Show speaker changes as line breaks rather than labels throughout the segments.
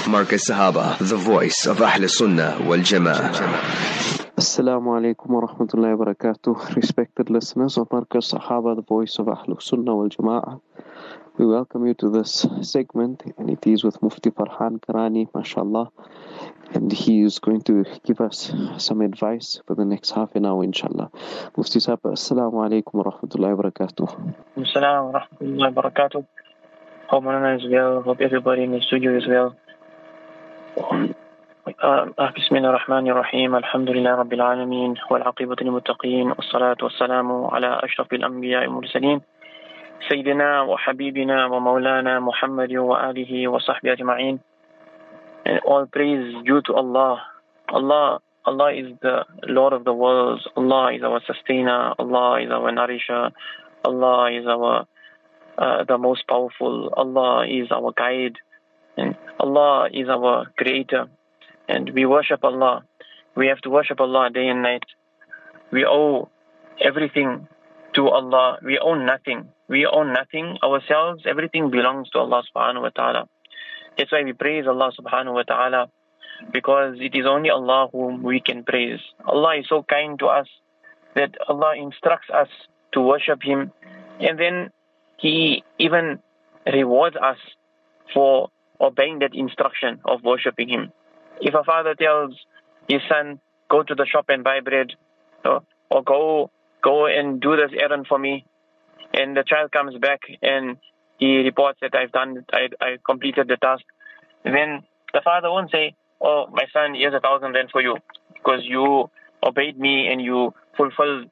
Marcus Sahaba, the voice of Ahl Sunnah wal Jama'ah.
Assalamu alaikum wa rahmatullahi wa barakatuh. Respected listeners of Marcus Sahaba, the voice of Ahl Sunnah wal Jama'ah. We welcome you to this segment, and it is with Mufti Farhan Karani, mashallah. And he is going to give us some advice for the next half an hour, inshallah. Mufti Sahaba, assalamu alaikum wa rahmatullahi wa barakatuh.
Assalamu wa rahmatullahi wa barakatuh. Hope Manana is well. Hope everybody in the studio is well. بسم الله الرحمن الرحيم الحمد لله رب العالمين والعاقبة للمتقين والصلاة والسلام على أشرف الأنبياء والمرسلين سيدنا وحبيبنا ومولانا محمد وآله وصحبه أجمعين. And all praise due to Allah. Allah is the Lord of the worlds. Allah is our sustainer. Allah is our nourisher. Allah is our the most powerful. Allah is our guide. And Allah is our creator. And we worship Allah. We have to worship Allah day and night. We owe everything to Allah. We own nothing. We own nothing ourselves. Everything belongs to Allah subhanahu wa ta'ala. That's why we praise Allah subhanahu wa ta'ala, because it is only Allah whom we can praise. Allah is so kind to us that Allah instructs us to worship Him, and then He even rewards us for obeying that instruction of worshiping Him. If a father tells his son, go to the shop and buy bread, or go and do this errand for me, and the child comes back and he reports that I completed the task, then the father won't say, oh, my son, here's 1,000 rand for you, because you obeyed me and you fulfilled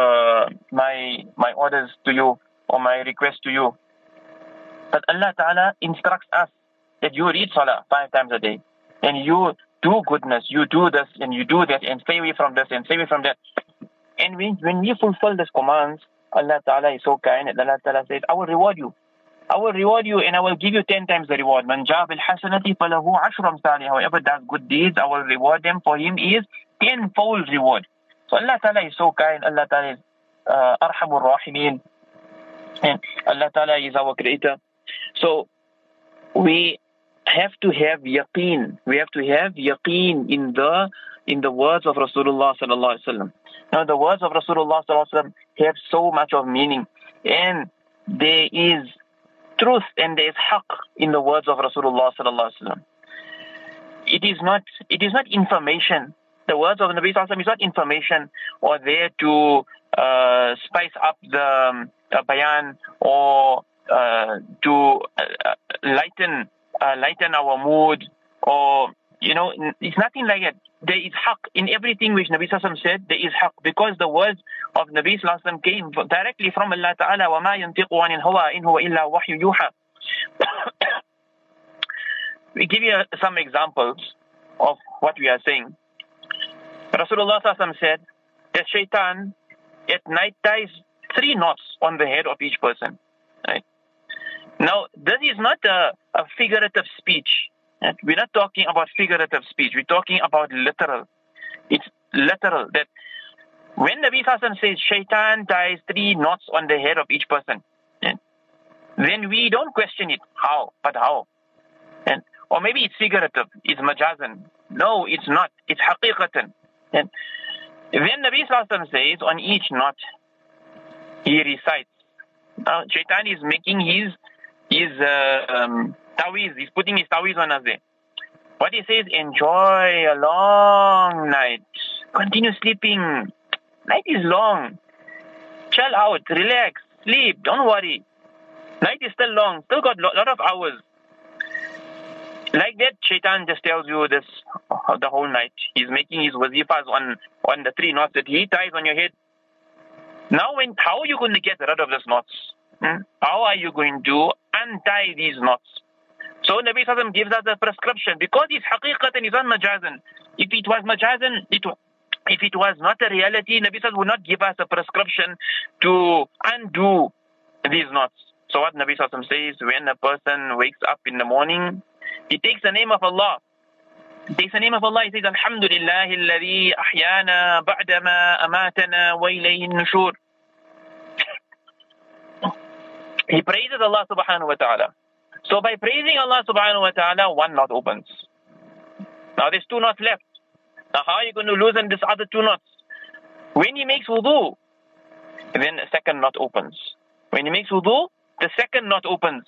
my orders to you, or my request to you. But Allah Ta'ala instructs us that you read Salah 5 times a day, and you do goodness, you do this and you do that, and stay away from this and stay away from that. And when we fulfill these commands, Allah Ta'ala is so kind, and Allah Ta'ala says, I will reward you. I will reward you, and I will give you 10 times the reward. Man jaa bil hasanati falahu ashru amsalha. Whoever does good deeds, I will reward them. For him is 10-fold reward. So Allah Ta'ala is so kind. Allah Ta'ala is arhamur rahimin. And Allah Ta'ala is our creator. So we have to have yaqeen. We have to have yaqeen in the words of Rasulullah sallallahu alaihi wasallam. Now the words of Rasulullah sallallahu alaihi wasallam have so much of meaning, and there is truth and there is haqq in the words of Rasulullah sallallahu alaihi wasallam. It is not information. The words of Nabi sallallahu alaihi wasallam is not information or there to spice up the bayan or to lighten our mood, or it's nothing like that. There is haqq in everything which Nabi sallallahu alaihi wasallam said. There is haqq, because the words of Nabi sallallahu alaihi wasallam came directly from Allah Ta'ala. وَمَا يَنْطِقُ عَنِ الْهَوَىٰ إِنْ هُوَ إِلَّا وَحْيٌ يُوحَىٰ. We give you some examples of what we are saying. Rasulullah sallallahu alaihi wasallam said that shaitan at night ties 3 knots on the head of each person. Right? Now, this is not a figurative speech. We're not talking about figurative speech. We're talking about literal. It's literal that when Nabi Sallallahu Alaihi Wasallam says shaitan ties 3 knots on the head of each person, then we don't question it. How? But how? Or maybe it's figurative. It's majazan. No, it's not. It's haqiqatan. And when Nabi Sallallahu Alaihi Wasallam says on each knot, he recites. Now, shaitan is making his tawiz. He's putting his tawiz on us there. What he says, enjoy a long night. Continue sleeping. Night is long. Chill out, relax, sleep, don't worry. Night is still long, still got a lot of hours. Like that, shaitan just tells you this the whole night. He's making his wazifas on the 3 knots that he ties on your head. Now, how are you going to get rid of these knots? How are you going to untie these knots? So Nabi Sallallahu Alaihi Wasallam gives us a prescription, because it's haqiqatan, it's not majazan. If it was majazan, if it was not a reality, Nabi Sallallahu Alaihi Wasallam would not give us a prescription to undo these knots. So what Nabi Sallallahu Alaihi Wasallam says, when a person wakes up in the morning, he takes the name of Allah. He takes the name of Allah. He says, Alhamdulillah, alladhi ahyana ba'dama amatana wa ilayhi nushur. He praises Allah subhanahu wa ta'ala. So by praising Allah subhanahu wa ta'ala, 1 knot opens. Now there's 2 knots left. Now how are you going to loosen this other 2 knots? When he makes wudu, then a second knot opens. When he makes wudu, the second knot opens.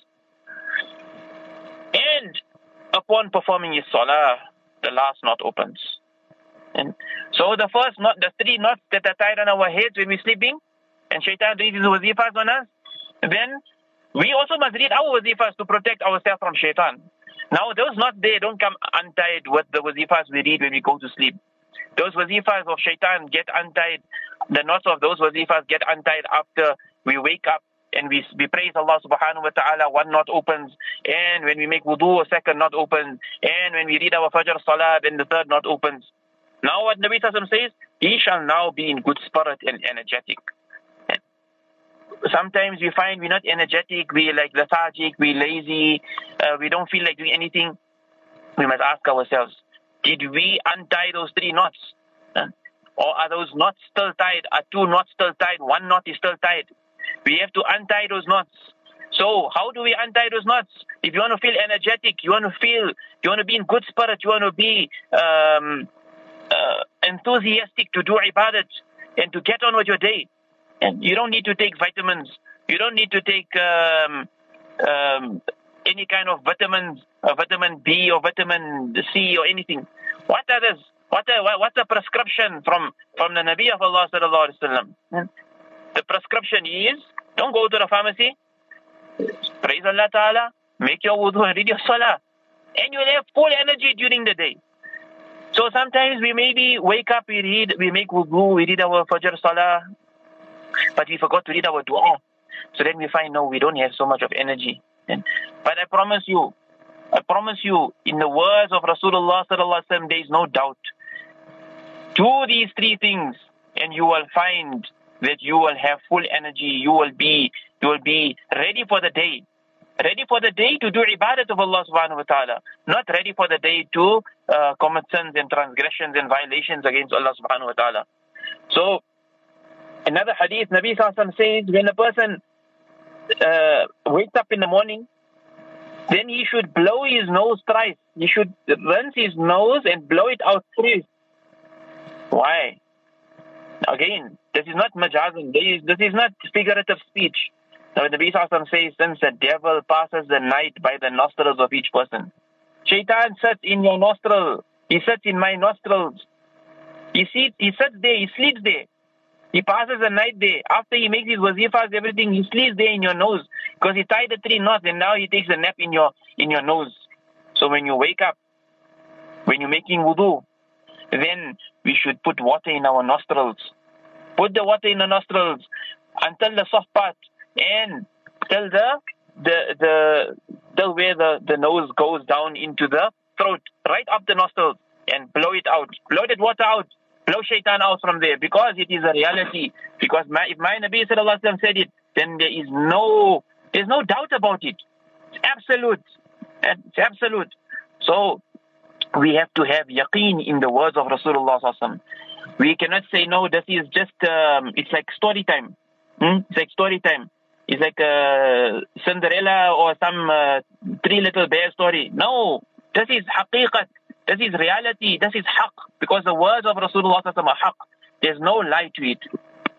And upon performing his salah, the last knot opens. And so the first knot, the 3 knots that are tied on our heads when we're sleeping, and shaitan reads his wazifas on us, then we also must read our wazifas to protect ourselves from shaitan. Now those knots, they don't come untied with the wazifas we read when we go to sleep. Those wazifas of shaitan get untied, the knots of those wazifas get untied after we wake up and we praise Allah subhanahu wa ta'ala, 1 knot opens, and when we make wudu, a second knot opens, and when we read our fajr salah, then the 3rd knot opens. Now what Nabi Sallallahu says, he shall now be in good spirit and energetic. Sometimes we find we're not energetic, we're like lethargic, we're lazy, we don't feel like doing anything. We must ask ourselves, did we untie those 3 knots? Or are those knots still tied? Are 2 knots still tied? 1 knot is still tied. We have to untie those knots. So how do we untie those knots? If you want to feel energetic, you want to be in good spirit, you want to be enthusiastic to do ibadat and to get on with your day. And you don't need to take vitamins. You don't need to take any kind of vitamins, vitamin B or vitamin C or anything. What are this? What's the prescription from the Nabi of Allah sallallahu alaihi wasallam? The prescription is, don't go to the pharmacy, praise Allah Ta'ala, make your wudu and read your salah, and you'll have full energy during the day. So sometimes we maybe wake up, we make wudu, we read our fajr salah, but we forgot to read our dua. So then we find, no, we don't have so much of energy. But I promise you, in the words of Rasulullah sallallahu alaihi wasallam, there is no doubt. Do these 3 things, and you will find that you will have full energy. You will be ready for the day. Ready for the day to do ibadat of Allah subhanahu wa ta'ala. Not ready for the day to commit sins and transgressions and violations against Allah subhanahu wa ta'ala. So, another hadith, Nabi sallallahu alaihi wasallam says, when a person wakes up in the morning, then he should blow his nose thrice. He should rinse his nose and blow it out thrice. Why? Again, this is not majazan. This is not figurative speech. Now, the Nabi sallallahu alaihi wasallam says, since the devil passes the night by the nostrils of each person, shaitan sits in your nostril. He sits in my nostrils. He sits there. He sleeps there. He passes the night there. After he makes his wazifas, everything, he sleeps there in your nose. Because he tied the 3 knots and now he takes a nap in your nose. So when you wake up, when you're making wudu, then we should put water in our nostrils. Put the water in the nostrils until the soft part and till till where the nose goes down into the throat, right up the nostrils, and blow it out. Blow that water out. Blow shaitan out from there, because it is a reality. Because if my Nabi sallallahu alaihi wasallam said it, then there's no doubt about it. It's absolute. It's absolute. So we have to have yaqeen in the words of Rasulullah sallallahu alaihi wasallam. We cannot say, no, this is just, it's like story time. It's like story time. It's like Cinderella or some 3 little bear story. No, this is haqiqat. This is reality. This is haqq. Because the words of Rasulullah sallallahu alaihi wasallam are haqq. There's no lie to it.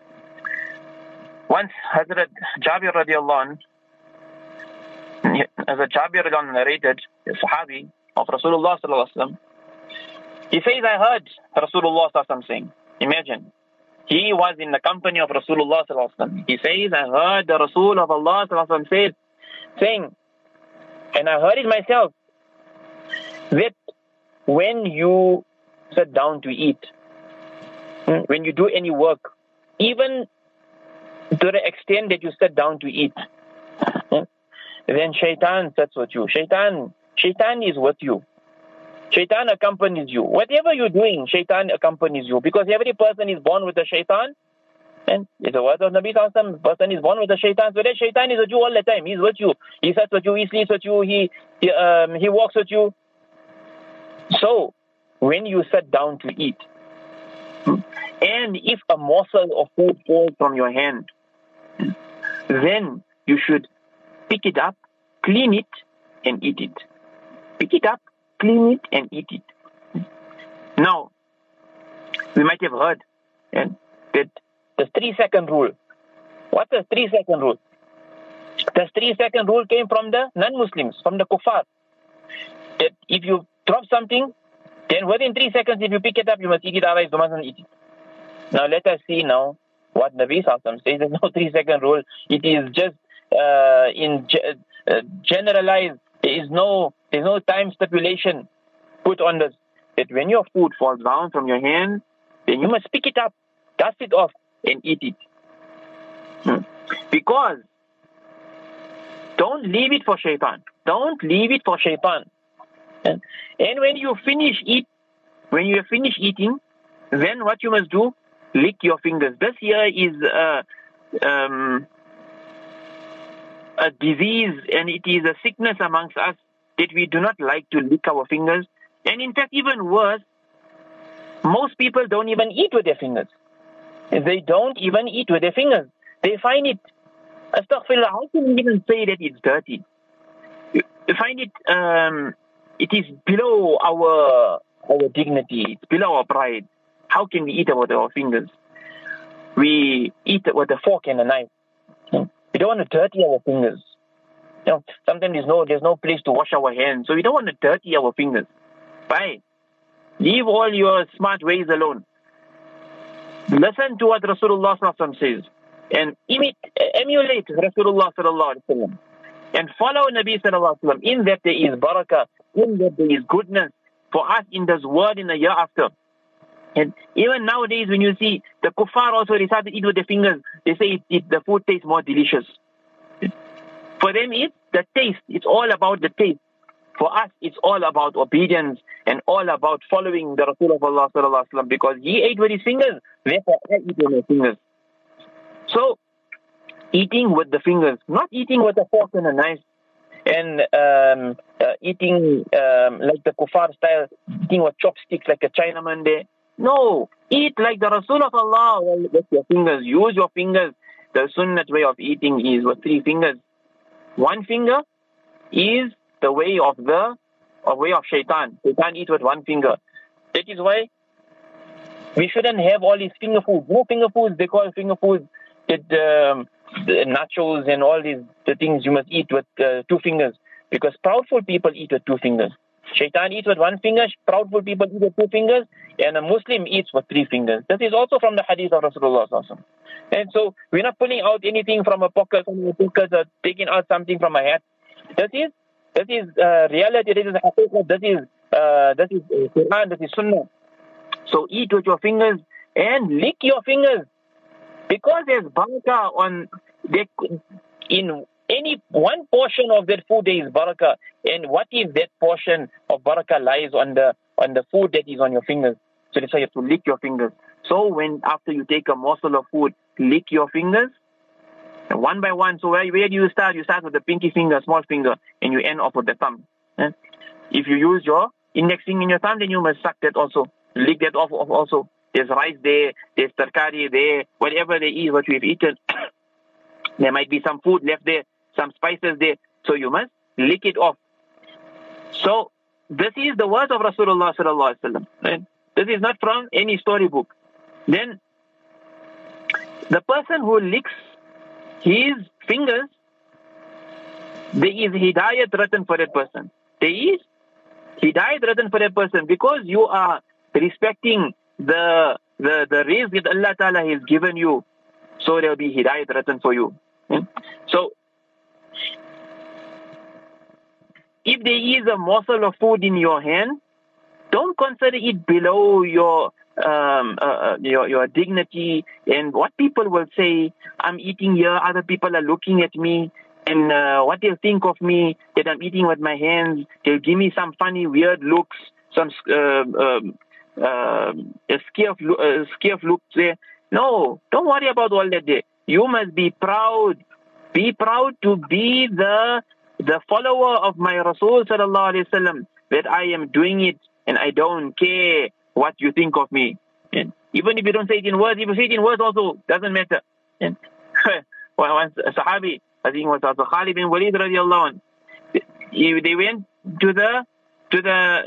Once Hazrat Jabir radiallahu anhu, as a Jabir radiallahu anhu narrated, a Sahabi of Rasulullah sallallahu alaihi wasallam, he says, I heard Rasulullah sallallahu alaihi wasallam saying, imagine, he was in the company of Rasulullah sallallahu alaihi wasallam. He says, I heard the Rasul of Allah sallallahu alaihi wasallam saying, and I heard it myself, that when you sit down to eat, when you do any work, even to the extent that you sit down to eat, then shaitan sits with you. Shaitan is with you. Shaitan accompanies you. Whatever you're doing, shaitan accompanies you. Because every person is born with a shaitan. And it's the word of Nabi sallallahu alaihi wasallam, person is born with a shaitan. So that shaitan is with you all the time. He's with you. He sits with you. He sleeps with you. He walks with you. So, when you sit down to eat, and if a morsel of food falls from your hand, then you should pick it up, clean it, and eat it. Pick it up, clean it, and eat it. Now, we might have heard that the 3-second rule. What's the 3-second rule? The 3-second rule came from the non-Muslims, from the kuffar. That if you drop something, then within 3 seconds, if you pick it up, you must eat it, otherwise you mustn't eat it. Now let us see now what Nabi Sallallahu says. There's no 3-second rule. It is just generalized. There is no time stipulation put on this. That when your food falls down from your hand, then you must pick it up, dust it off, and eat it. Because don't leave it for shaitan. Don't leave it for shaitan. And when you finish eating, then what you must do, lick your fingers. This here is a disease, and it is a sickness amongst us that we do not like to lick our fingers. And in fact, even worse, most people don't even eat with their fingers. They don't even eat with their fingers. They find it, astaghfirullah, how can you even say that it's dirty? You find it, it is below our dignity, it's below our pride. How can we eat with our fingers? We eat with a fork and a knife. We don't want to dirty our fingers. Sometimes there's no place to wash our hands, so we don't want to dirty our fingers. Fine. Leave all your smart ways alone. Listen to what Rasulullah says and emulate Rasulullah and follow Nabi Sallallahu. In that there is barakah, in that there is goodness for us in this world in the year after. And even nowadays when you see the kuffar also, they start to eat with their fingers. They say the food tastes more delicious. For them it's the taste. It's all about the taste. For us, it's all about obedience and all about following the Rasul of Allah Sallallahu Alaihi Wasallam, because he ate with his fingers, therefore I eat with my fingers. So, eating with the fingers, not eating with a fork and a knife, and eating like the kuffar style, eating with chopsticks like a Chinaman there. No, eat like the Rasul of Allah with your fingers. Use your fingers. The sunnat way of eating is with 3 fingers. 1 finger is the way of shaitan. Shaitan eats with 1 finger. That is why we shouldn't have all these finger foods. No finger foods, they call finger foods the nachos and all these the things you must eat with 2 fingers. Because proudful people eat with 2 fingers. Shaitan eats with 1 finger, proudful people eat with 2 fingers, and a Muslim eats with 3 fingers. This is also from the hadith of Rasulullah Sallallahu Alaihi Wasallam. And so we're not pulling out anything from a pocket, or taking out something from a hat. This is reality. This is haqiqah. This is Quran. This is Sunnah. So eat with your fingers and lick your fingers, because there's barakah in any one portion of that food. There is barakah, and what if that portion of barakah lies on the food that is on your fingers? So that's why you have to lick your fingers. So after you take a morsel of food, lick your fingers. And one by one. So where do you start? You start with the pinky finger, small finger, and you end off with the thumb. If you use your index finger in your thumb, then you must suck that also. Lick that off also. There's rice there, there's tarkari there, whatever there is, what we've eaten. There might be some food left there, some spices there. So you must lick it off. So this is the words of Rasulullah Sallallahu Alaihi Wasallam. Right? This is not from any storybook. Then the person who licks his fingers, there is hidayat written for that person. There is hidayat written for that person, because you are respecting the rizq that Allah Ta'ala has given you. So there will be hidayat written for you. So if there is a morsel of food in your hand, don't consider it below your dignity and what people will say. I'm eating here, other people are looking at me, and what they'll think of me, that I'm eating with my hands. They'll give me some funny, weird looks, some scare of looks there. No, don't worry about all that there. You must be proud. Be proud to be the follower of my Rasul Sallallahu Alaihi Wasallam, that I am doing it and I don't care what you think of me. And even if you don't say it in words, if you say it in words also, doesn't matter. And once a Sahabi, I think it was also Khalid bin Walid radiallahu anh, they went to the to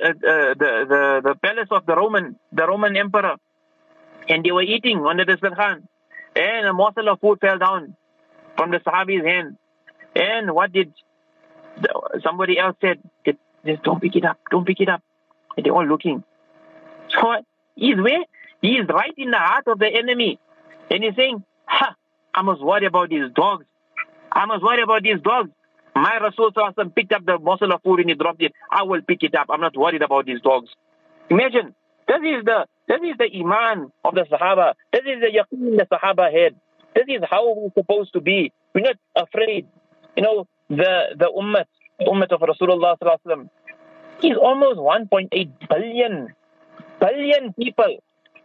the palace of the Roman emperor, and they were eating on the Dastarkhan, and a morsel of food fell down from the Sahabi's hand. And what did somebody else said? Just don't pick it up, don't pick it up. And they're all looking. So he's where? He is right in the heart of the enemy. And he's saying, I must worry about these dogs. I must worry about these dogs. My Rasul picked up the morsel of food and he dropped it. I will pick it up. I'm not worried about these dogs. Imagine, this is the iman of the Sahaba. This is the yaqeen the Sahaba had. This is how we're supposed to be. We're not afraid. You know, the ummah of Rasulullah sallallahu alaihi wasallam is almost 1.8 billion people.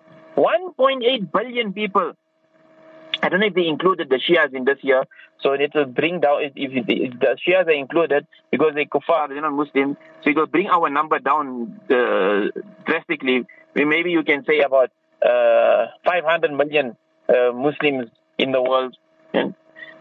1.8 billion people. I don't know if they included the Shias in this year, so it will bring down, if the Shias are included, because they're kuffar, they're not Muslim, so it will bring our number down drastically. Maybe you can say about 500 million Muslims in the world. And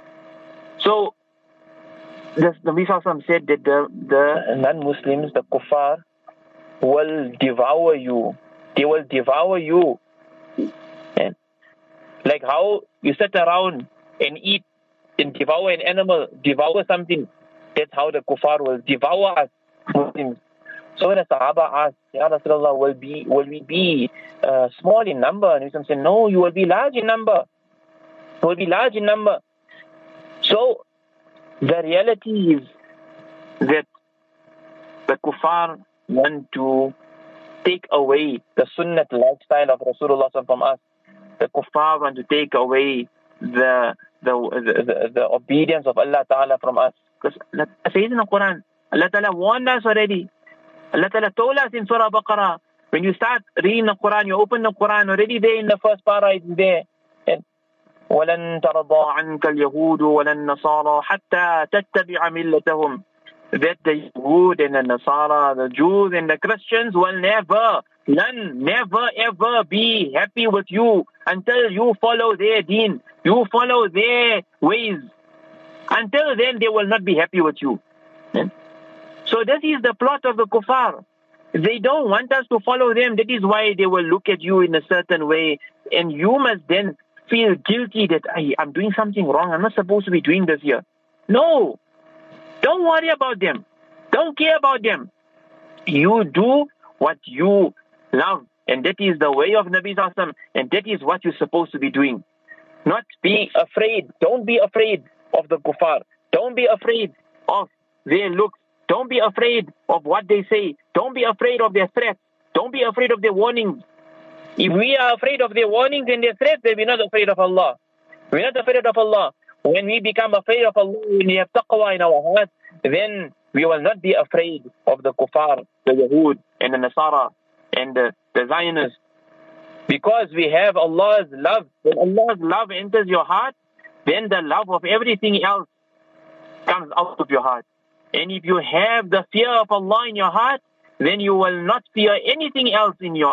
so, the Nabi Sallallahu said that the non-Muslims, the kuffar, will devour you. They will devour you. And like how you sit around and eat and devour an animal, devour something, that's how the kuffar will devour us Muslims. So the Sahaba asked, Ya Rasulullah, will we be small in number? And Islam said, no, you will be large in number. You will be large in number. So the reality is that the kuffar want to take away the sunnat lifestyle of Rasulullah from us. The kuffar want to take away the obedience of Allah Ta'ala from us. Because says in the Quran, Allah Ta'ala warned us already. Allah Ta'ala told us in Surah Baqarah, when you start reading the Quran, you open the Quran, already there in the first para, it's there. وَلَن تَرْضَى عَنْكَ الْيَهُودُ وَلَا النَّصَارَى حَتَّى تَتَّبِعَ مِلَّتَهُم. That the Yahud and the Nasara, the Jews and the Christians will never ever be happy with you until you follow their deen, you follow their ways. Until then, they will not be happy with you. So this is the plot of the kuffar. They don't want us to follow them. That is why they will look at you in a certain way, and you must then feel guilty that I'm doing something wrong. I'm not supposed to be doing this here. No. Don't worry about them. Don't care about them. You do what you love. And that is the way of Nabi Sallallahu Alaihi Wasallam. And that is what you're supposed to be doing. Not be afraid. Don't be afraid of the kuffar. Don't be afraid of their looks. Don't be afraid of what they say. Don't be afraid of their threats. Don't be afraid of their warnings. If we are afraid of their warnings and their threats, then we're not afraid of Allah. We're not afraid of Allah. When we become afraid of Allah, when we have taqwa in our heart, then we will not be afraid of the kuffar, the Yahud and the Nasara and the Zionists. Because we have Allah's love. When Allah's love enters your heart, then the love of everything else comes out of your heart. And if you have the fear of Allah in your heart, then you will not fear anything else in your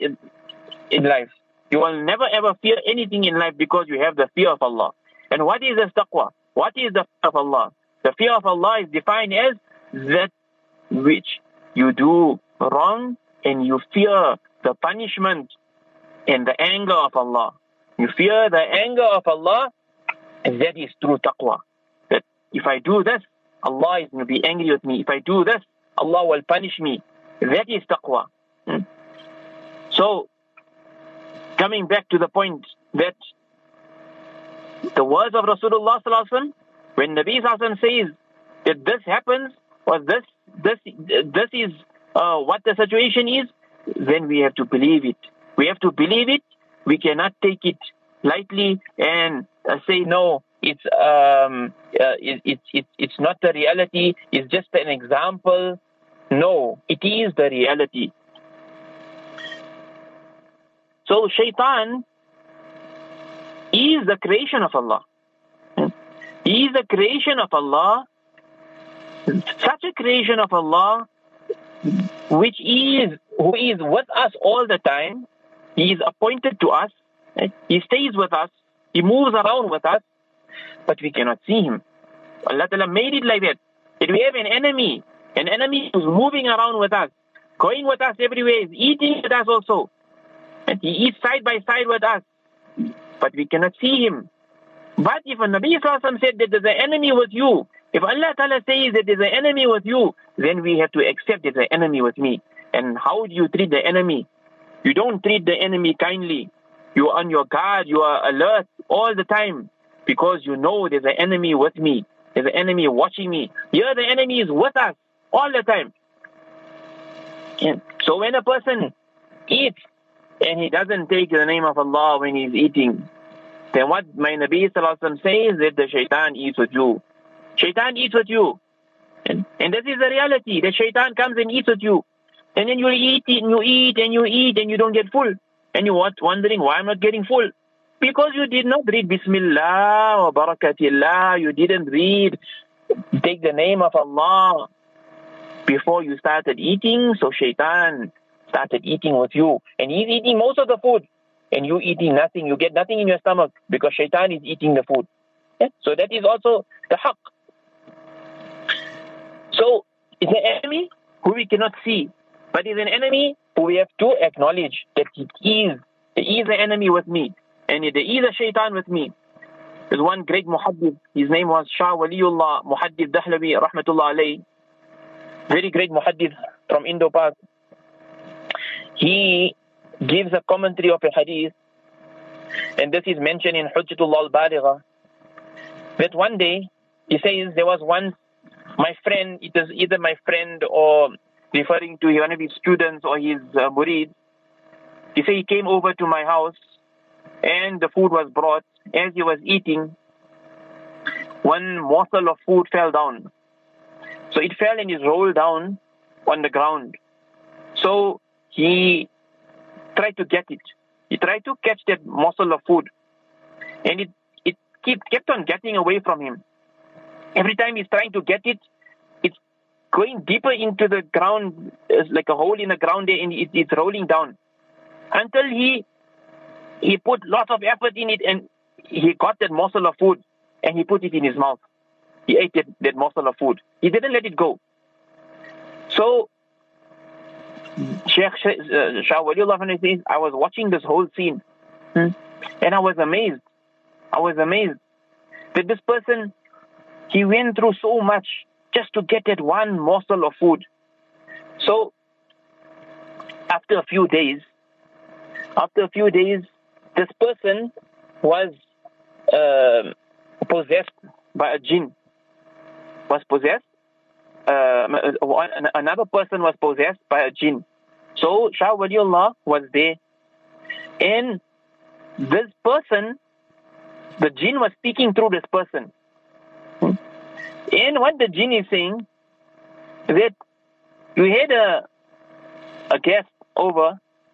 in life. You will never ever fear anything in life because you have the fear of Allah. And what is the taqwa? What is the fear of Allah? The fear of Allah is defined as that which you do wrong and you fear the punishment and the anger of Allah. You fear the anger of Allah, and that is true taqwa. That if I do this, Allah is going to be angry with me. If I do this, Allah will punish me. That is taqwa. So, coming back to the point that the words of Rasulullah sallallahu alaihi wasallam, when Nabi sallallahu alaihi wasallam says that this happens or this is what the situation is, then we have to believe it. We have to believe it. We cannot take it lightly and say no. It's not the reality. It's just an example. No, it is the reality. So shaitan is the creation of Allah. He is the creation of Allah. Such a creation of Allah, who is with us all the time. He is appointed to us. He stays with us. He moves around with us. But we cannot see him. Allah Ta'ala made it like that. If we have an enemy, An enemy who's moving around with us, going with us everywhere, is eating with us also. And he eats side by side with us. But we cannot see him. But if a Nabi Sallallahu Alaihi Wasallam said that there's an enemy with you, if Allah Ta'ala says that there's an enemy with you, then we have to accept there's an enemy with me. And how do you treat the enemy? You don't treat the enemy kindly. You are on your guard, you are alert all the time, because you know there's an enemy with me. There's an enemy watching me. Here the enemy is with us all the time. And so when a person eats and he doesn't take the name of Allah when he's eating, then what my Nabi Sallallahu Alaihi Wasallam says that the shaitan eats with you. Shaitan eats with you. And this is the reality. The shaitan comes and eats with you. And then you eat and you eat and you eat and you don't get full. And you're wondering why I'm not getting full. Because you did not read Bismillah or Barakatillah. You didn't take the name of Allah before you started eating. So shaitan started eating with you. And he's eating most of the food. And you eating nothing. You get nothing in your stomach because shaitan is eating the food. Yeah? So that is also the haqq. So it's an enemy who we cannot see. But it's an enemy who we have to acknowledge that he is an enemy with me. And there is a shaitan with me. There's one great muhaddith. His name was Shah Waliullah Muhaddith Dahlawi Rahmatullah Alayhi. Very great muhaddith from Indo-Pak. He gives a commentary of a hadith. And this is mentioned in Hujjatullah al-Baligha. That one day, he says, there was once my friend, it is either my friend or referring to one of his students or his murid. He said he came over to my house and the food was brought. As he was eating, one morsel of food fell down. So it fell and it rolled down on the ground. So he tried to get it. He tried to catch that morsel of food. And it kept on getting away from him. Every time he's trying to get it, it's going deeper into the ground, like a hole in the ground there, and it's rolling down. Until he put lots of effort in it and he got that morsel of food and he put it in his mouth. He ate that morsel of food. He didn't let it go. So Shaykh Shah Waliullah says, I was watching this whole scene and I was amazed. That this person, he went through so much just to get that one morsel of food. So after a few days, this person was possessed by a jinn. Another person was possessed by a jinn. So Shah Waliullah was there. And this person, the jinn was speaking through this person. And what the jinn is saying, that you had a guest over,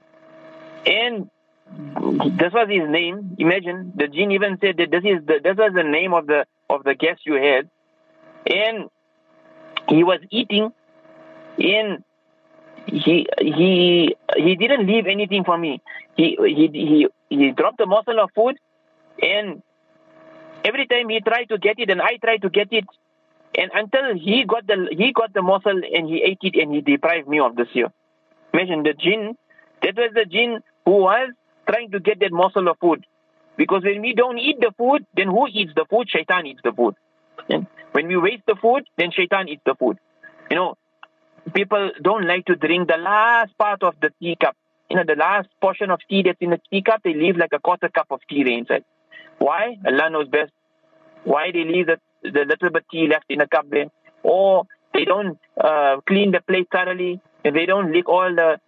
and this was his name. Imagine, the jinn even said that this was the name of the guest you had, and he was eating, and he didn't leave anything for me. He dropped a morsel of food, and every time he tried to get it, and I tried to get it, and until he got the morsel and he ate it and he deprived me of this here. Imagine the jinn. That was the jinn who was trying to get that morsel of food. Because when we don't eat the food, then who eats the food? Shaitan eats the food. And when we waste the food, then shaitan eats the food. You know, people don't like to drink the last part of the teacup. You know, the last portion of tea that's in the teacup, they leave like a quarter cup of tea there inside. Why? Allah knows best. Why they leave the little bit tea left in the cup there? Or they don't clean the plate thoroughly, and they don't lick all the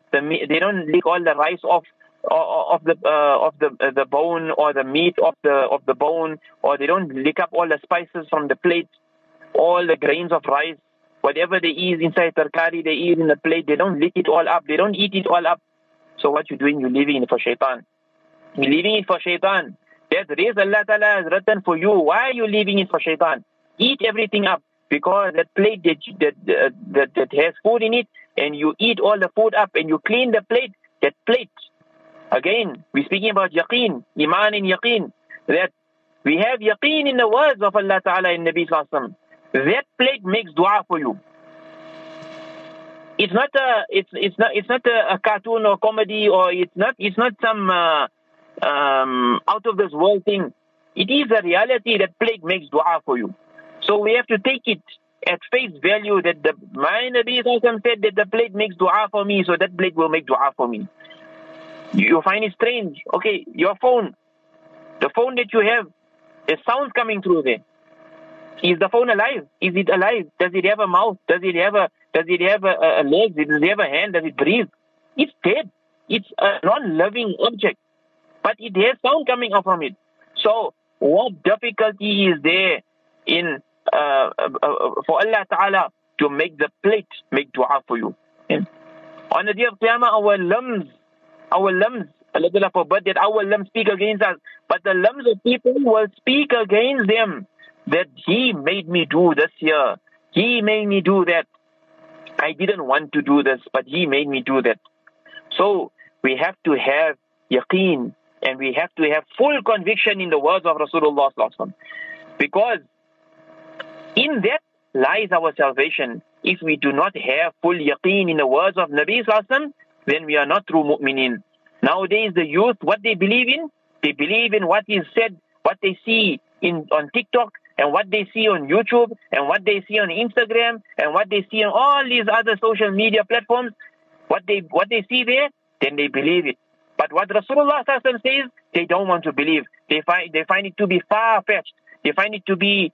rice off of the bone, or the meat of the bone, or they don't lick up all the spices from the plate, all the grains of rice, whatever they eat inside tarkari, they eat in the plate. They don't lick it all up. They don't eat it all up. So what you're doing? You're leaving it for shaitan. You're leaving it for shaitan. That race Allah Ta'ala has written for you. Why are you leaving it for shaitan? Eat everything up, because that plate that has food in it, and you eat all the food up and you clean the plate, that plate. Again, we're speaking about yaqeen, iman and yaqeen. That we have yaqeen in the words of Allah Ta'ala and Nabi Sallallahu Alaihi Wasallam. That plate makes dua for you. It's not a cartoon or comedy, or it's not some out of this world thing. It is a reality that plague makes dua for you. So we have to take it at face value that my Nabi said that the plague makes dua for me, so that plague will make dua for me. You find it strange. Okay, your phone, the phone that you have, there's sound coming through there. Is the phone alive? Is it alive? Does it have a mouth? Does it have a leg? Does it have a hand? Does it breathe? It's dead. It's a non-living object, but it has sound coming out from it. So what difficulty is there in for Allah Ta'ala to make the plate make dua for you? And on the day of Qiyamah, our limbs, Allah Ta'ala forbid that our limbs speak against us, but the limbs of people will speak against them, that he made me do this here, he made me do that. I didn't want to do this, but he made me do that. So we have to have yaqeen, and we have to have full conviction in the words of Rasulullah sallallahu alaihi wasallam, because in that lies our salvation. If we do not have full yaqeen in the words of Nabi sallallahu alaihi wasallam, then we are not true mu'minin. Nowadays the youth, what they believe in what is said, what they see on TikTok, and what they see on YouTube, and what they see on Instagram, and what they see on all these other social media platforms. What they see there, then they believe it. But what Rasulullah says, they don't want to believe. They find it to be far-fetched. They find it to be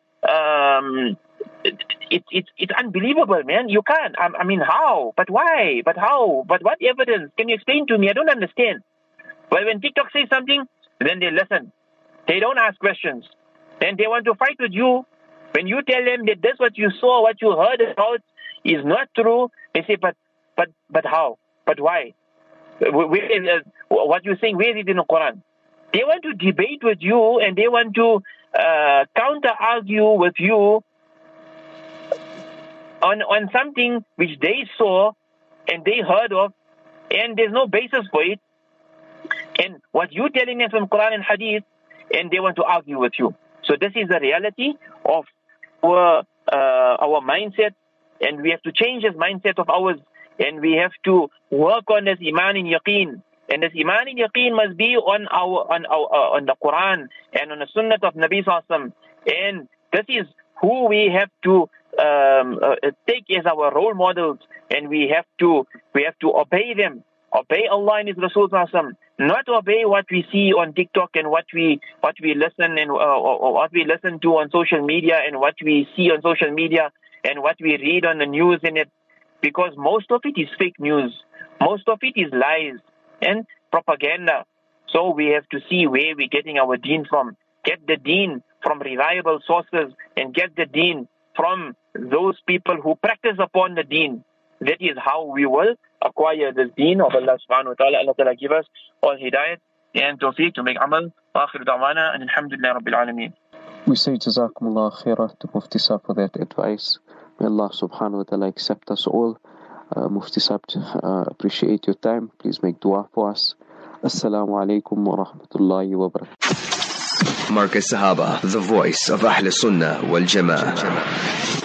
it's unbelievable, man. You can't. I mean, how? But why? But how? But what evidence? Can you explain to me? I don't understand. Well, when TikTok says something, then they listen. They don't ask questions. Then they want to fight with you. When you tell them that that's what you saw, what you heard about is not true, they say, but how? But why? What you're saying, where is it in the Quran? They want to debate with you, and they want to counter-argue with you on something which they saw and they heard of, and there's no basis for it. And what you're telling them from Quran and Hadith, and they want to argue with you. So this is the reality of our mindset, and we have to change this mindset of ours, and we have to work on this iman in yaqeen. And this iman in yaqeen must be on the Quran and on the Sunnah of Nabi sallallahu alaihi wasallam. And this is who we have to take as our role models, and we have to obey them. Obey Allah and His Rasul sallallahu alaihi wasallam. Not obey what we see on TikTok and what we listen and or what we listen to on social media, and what we see on social media, and what we read on the news in it, because most of it is fake news. Most of it is lies and propaganda. So we have to see where we're getting our deen from. Get the deen from reliable sources, and get the deen from those people who practice upon the deen. That is how we will acquire this deen of Allah subhanahu wa ta'ala. Allah ta'ala give us all hidayat and tawfiq to make amal. Wa akhiru da'wana and alhamdulillah rabbil alameen.
We say Jazakumullah khairah to Mufti Sahib for that advice. May Allah subhanahu wa ta'ala accept us all. Mufti Sahib, appreciate your time. Please make dua for us. Assalamu alaikum wa rahmatullahi wa barakatuh.
Markaz Sahaba, the voice of Ahl Sunnah wal Jama'ah.